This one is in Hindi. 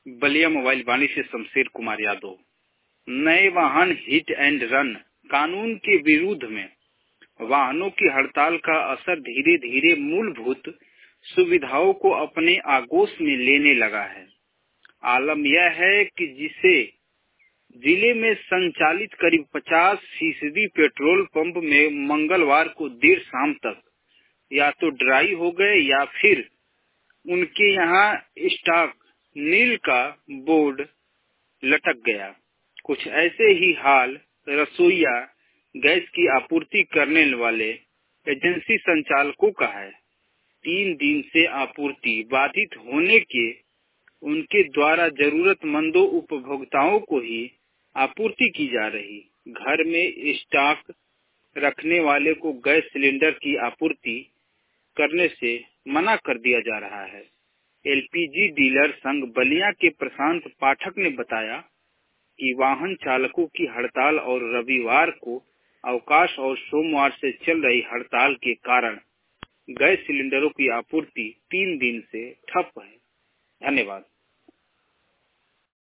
बलिया मोबाइल वाणी से शमशेर कुमार यादव। नए वाहन हिट एंड रन कानून के विरुद्ध में वाहनों की हड़ताल का असर धीरे धीरे मूलभूत सुविधाओं को अपने आगोश में लेने लगा है। आलम यह है कि जिसे जिले में संचालित करीब 50% पेट्रोल पंप में मंगलवार को देर शाम तक या तो ड्राई हो गए या फिर उनके यहाँ स्टॉक नील का बोर्ड लटक गया। कुछ ऐसे ही हाल रसोईया गैस की आपूर्ति करने वाले एजेंसी संचालकों का है। 3 दिन से आपूर्ति बाधित होने के उनके द्वारा जरूरतमंदों उपभोक्ताओं को ही आपूर्ति की जा रही। घर में स्टॉक रखने वाले को गैस सिलेंडर की आपूर्ति करने से मना कर दिया जा रहा है। एलपीजी डीलर संघ बलिया के प्रशांत पाठक ने बताया कि वाहन चालकों की हड़ताल और रविवार को अवकाश और सोमवार से चल रही हड़ताल के कारण गैस सिलेंडरों की आपूर्ति 3 दिन से ठप है। धन्यवाद।